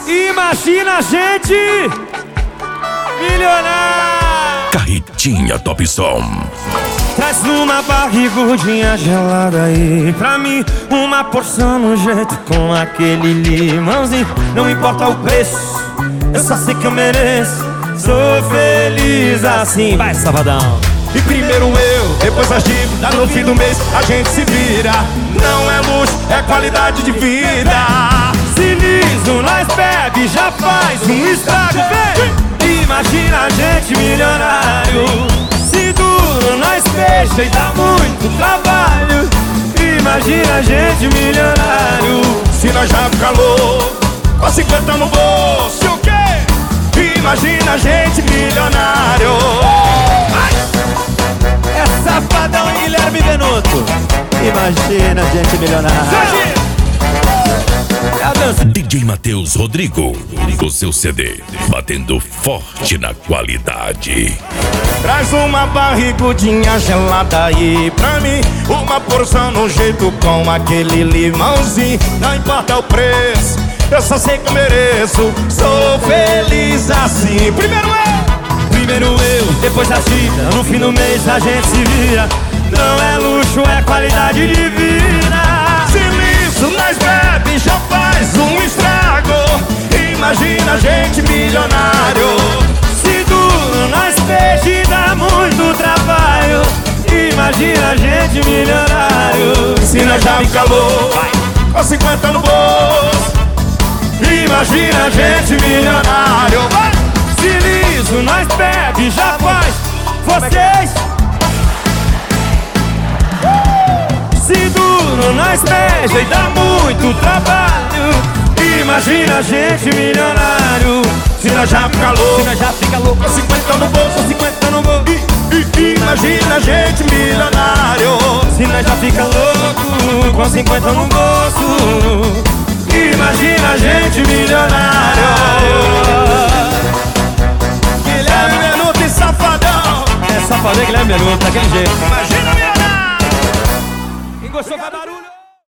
Imagina a gente milionário. Carretinha Top Som. Traz numa barrigudinha gelada aí pra mim, uma porção no jeito com aquele limãozinho. Não importa o preço, eu só sei que eu mereço. Sou feliz assim. Vai, Sabadão. E primeiro eu, depois as dívidas, no fim do mês a gente se vira. Não é luxo, é qualidade de vida. Se liso, nós bebe, já faz um estrago, vem. Imagina a gente milionário. Se duro, nós fecha e dá muito trabalho. Imagina a gente milionário. Se nós já fica louco, com 50 no bolso, o quê? Imagina a gente milionário. É Safadão e Guilherme Benuto. Imagina a gente milionário. DJ Matheus Rodrigo, o seu CD, batendo forte na qualidade. Traz uma barrigudinha gelada aí pra mim, uma porção no jeito com aquele limãozinho. Não importa o preço, eu só sei que eu mereço. Sou feliz assim. Primeiro eu, depois a dívida, no fim do mês a gente se vira. Não é luxo, é qualidade de vida. Se liso, nós bebe, já faz um estrago. Imagina a gente milionário. Se duro, nós peixe e dá muito trabalho. Imagina a gente milionário. Se nós já fica louco, com 50 no bolso. Imagina a gente milionário. Se liso, nós bebe, já faz. Vocês. Se duro, nós beija e dá muito trabalho. Imagina a gente milionário. Se nós já fica louco, com 50 no bolso, 50 no bolso. Imagina a gente milionário. Se nós já fica louco, com 50 no bolso. Imagina a gente milionário. Guilherme Benuto e Safadão. É Safadão e Guilherme Benuto, daquele jeito. Imagina milionário. Quem gostou, vai barulho.